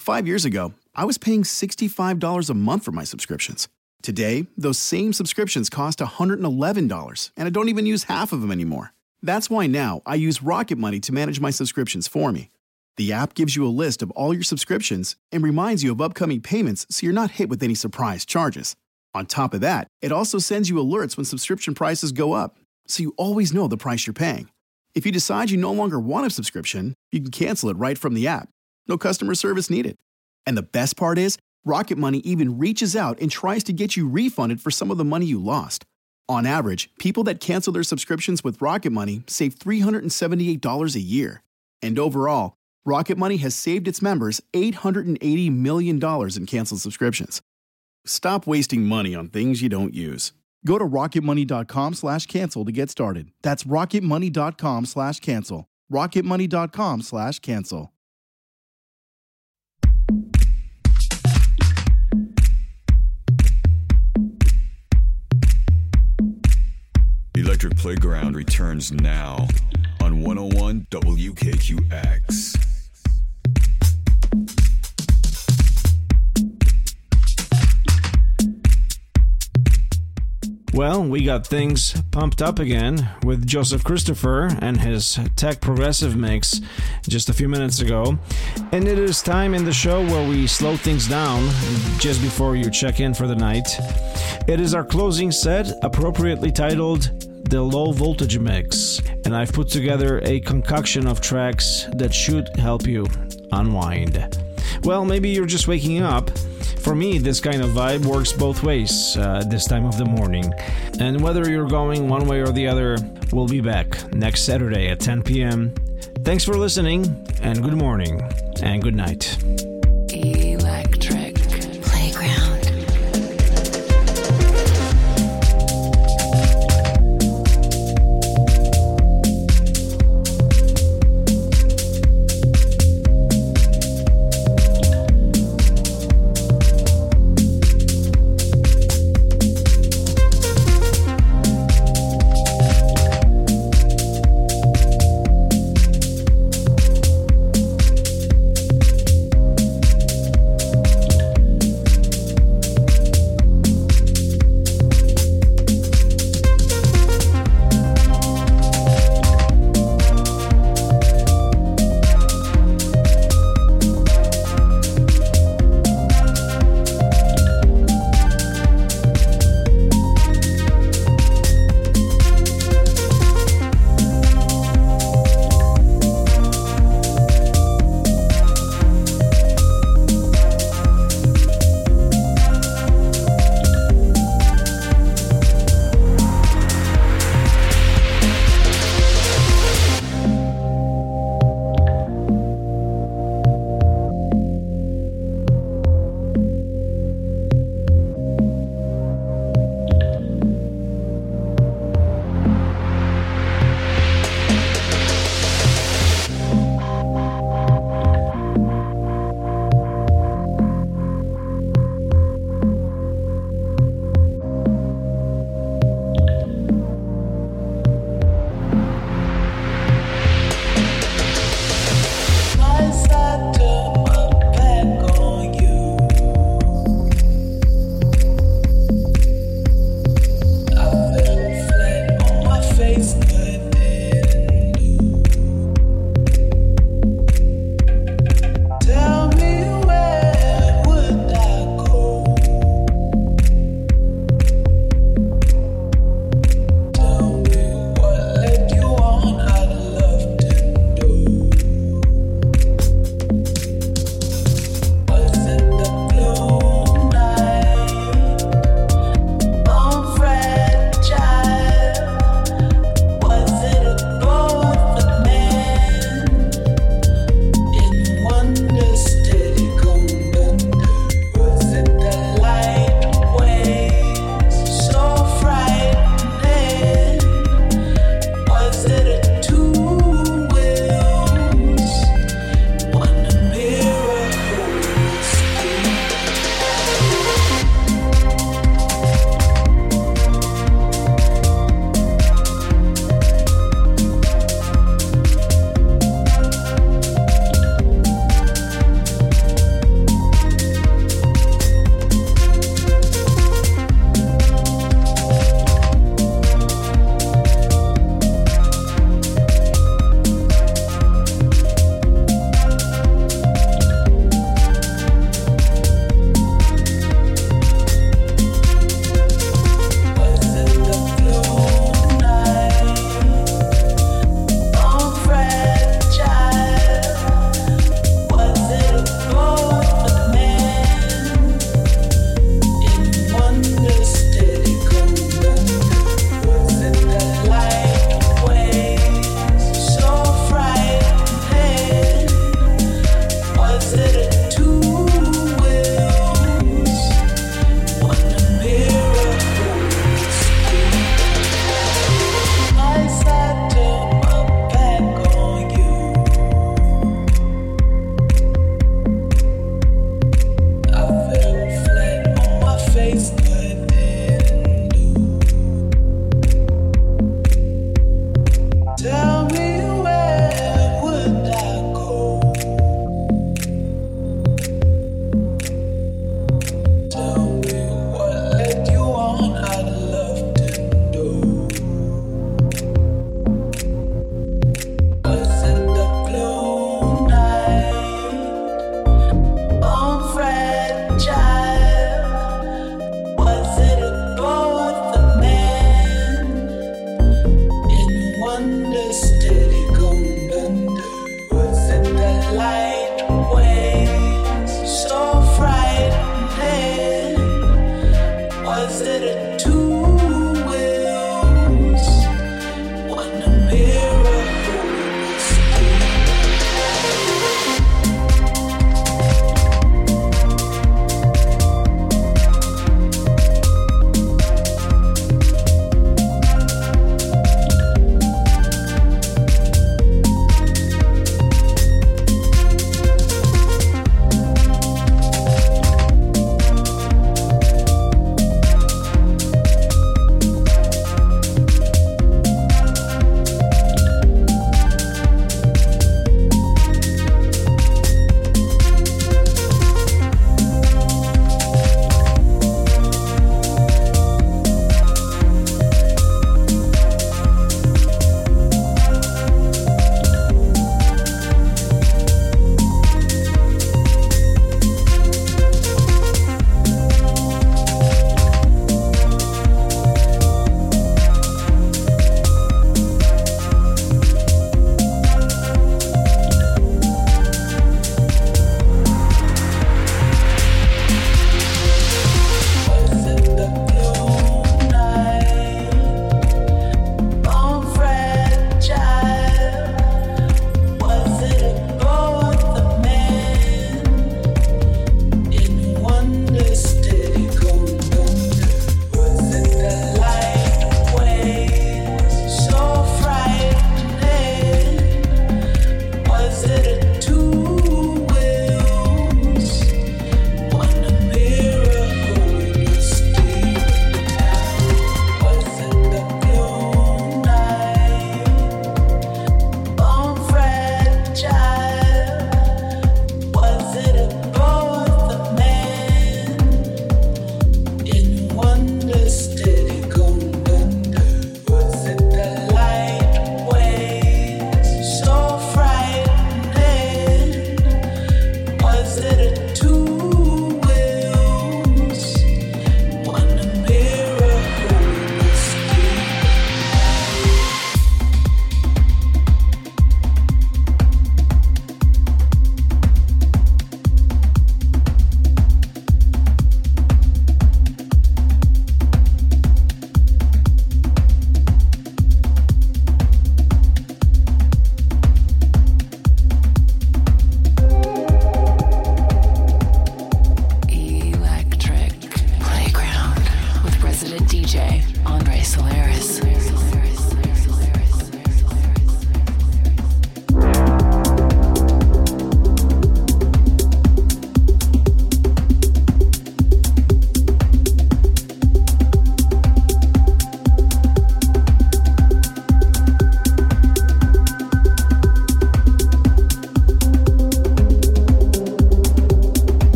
5 years ago, I was paying $65 a month for my subscriptions. Today, those same subscriptions cost $111, and I don't even use half of them anymore. That's why now I use Rocket Money to manage my subscriptions for me. The app gives you a list of all your subscriptions and reminds you of upcoming payments so you're not hit with any surprise charges. On top of that, it also sends you alerts when subscription prices go up, so you always know the price you're paying. If you decide you no longer want a subscription, you can cancel it right from the app. No customer service needed. And the best part is, Rocket Money even reaches out and tries to get you refunded for some of the money you lost. On average, people that cancel their subscriptions with Rocket Money save $378 a year. And overall, Rocket Money has saved its members $880 million in canceled subscriptions. Stop wasting money on things you don't use. Go to rocketmoney.com/cancel to get started. That's rocketmoney.com/cancel. rocketmoney.com/cancel. Electric Playground returns now on 101 WKQX. Well, we got things pumped up again with Joseph Christopher and his Tech Progressive mix just a few minutes ago. And it is time in the show where we slow things down just before you check in for the night. It is our closing set, appropriately titled The Low Voltage Mix. And I've put together a concoction of tracks that should help you unwind. Well, maybe you're just waking up. For me, this kind of vibe works both ways this time of the morning. And whether you're going one way or the other, we'll be back next Saturday at 10 p.m. Thanks for listening, and good morning, and good night. Electric Playground.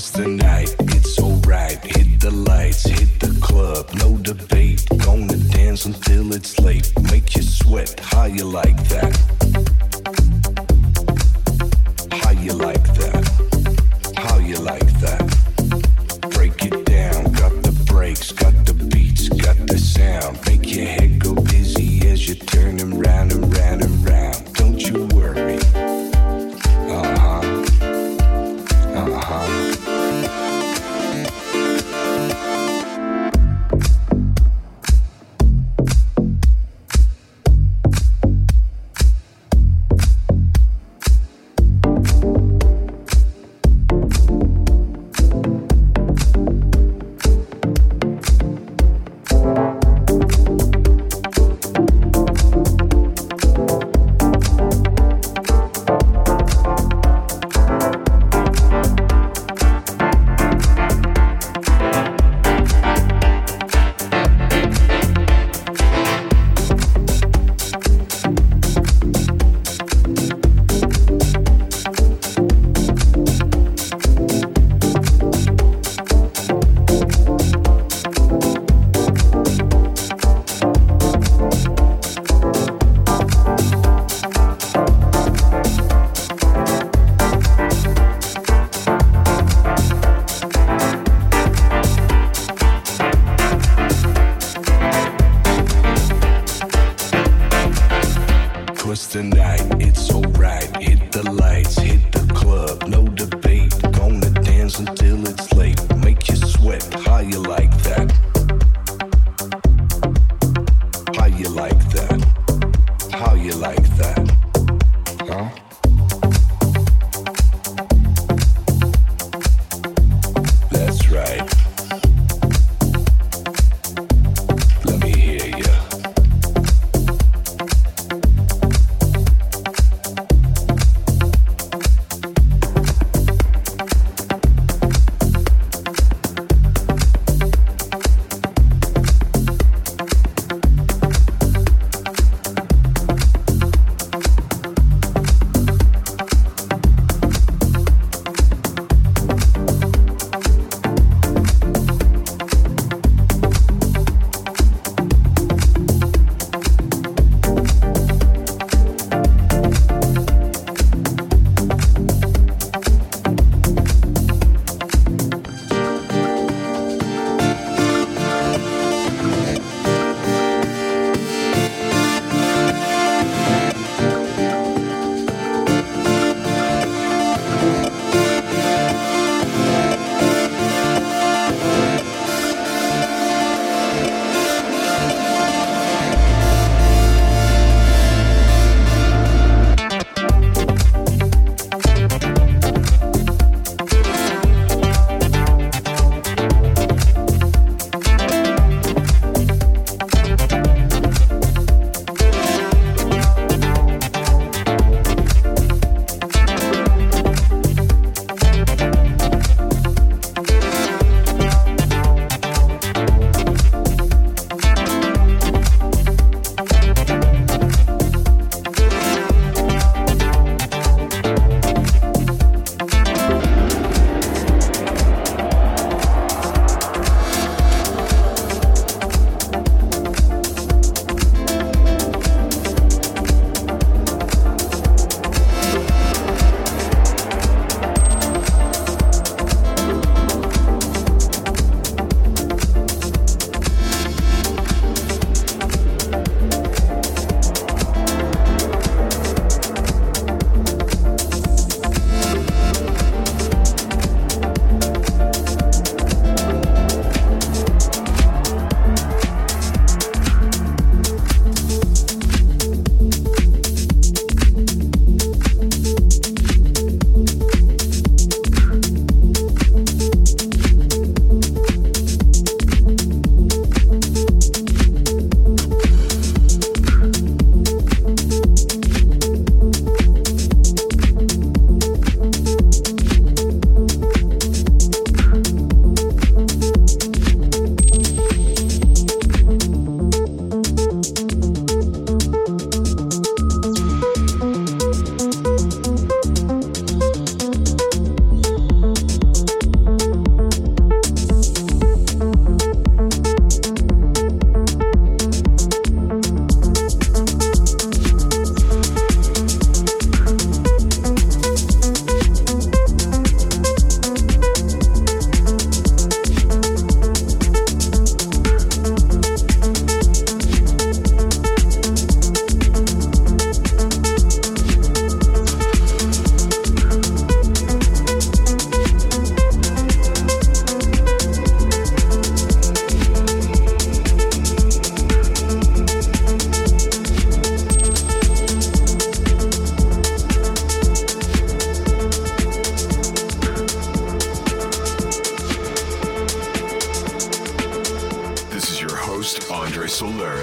was the night. It's alright. Hit the lights, hit the club, no debate. Gonna dance until it's late. Make you sweat. How you like that? How you like that? How you like that? Break it down. Got the breaks, got the beats, got the sound. Make your head go dizzy as you're turning round and round and round. Don't you worry.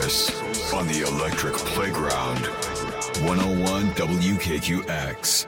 Solis on the Electric Playground. 101 WKQX.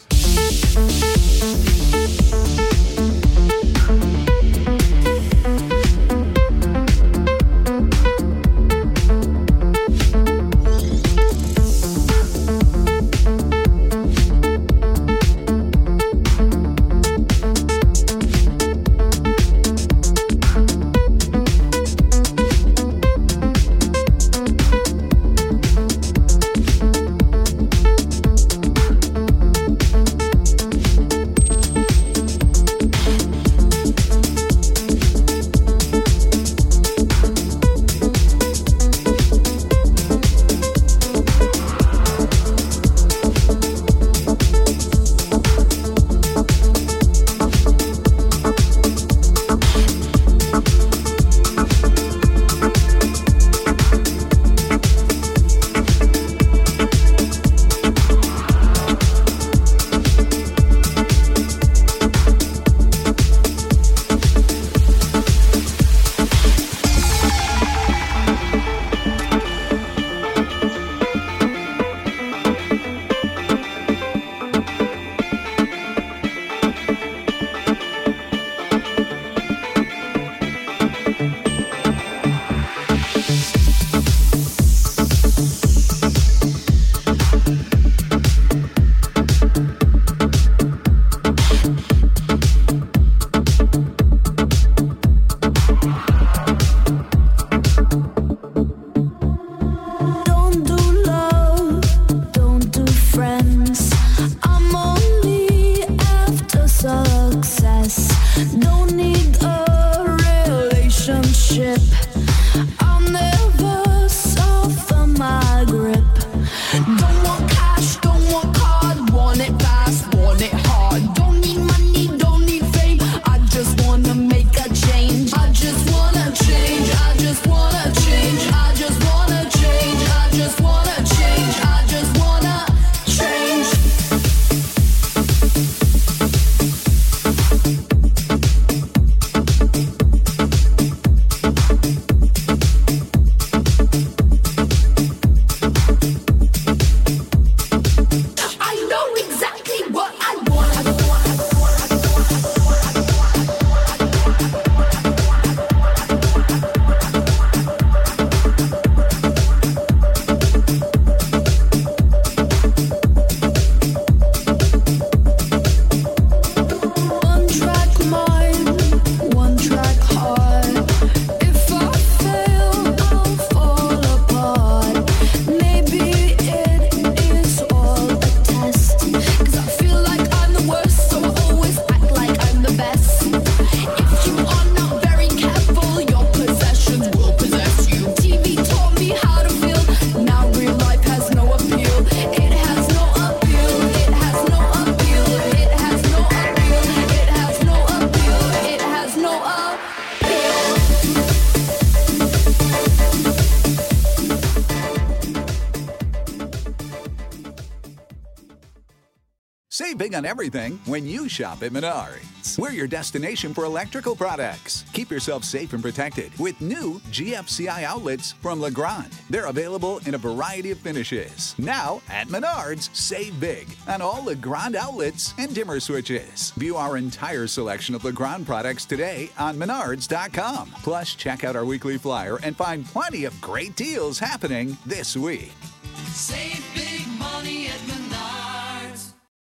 Save big on everything when you shop at Menards. We're your destination for electrical products. Keep yourself safe and protected with new GFCI outlets from Legrand. They're available in a variety of finishes. Now at Menards, save big on all Legrand outlets and dimmer switches. View our entire selection of Legrand products today on Menards.com. Plus, check out our weekly flyer and find plenty of great deals happening this week. Save big.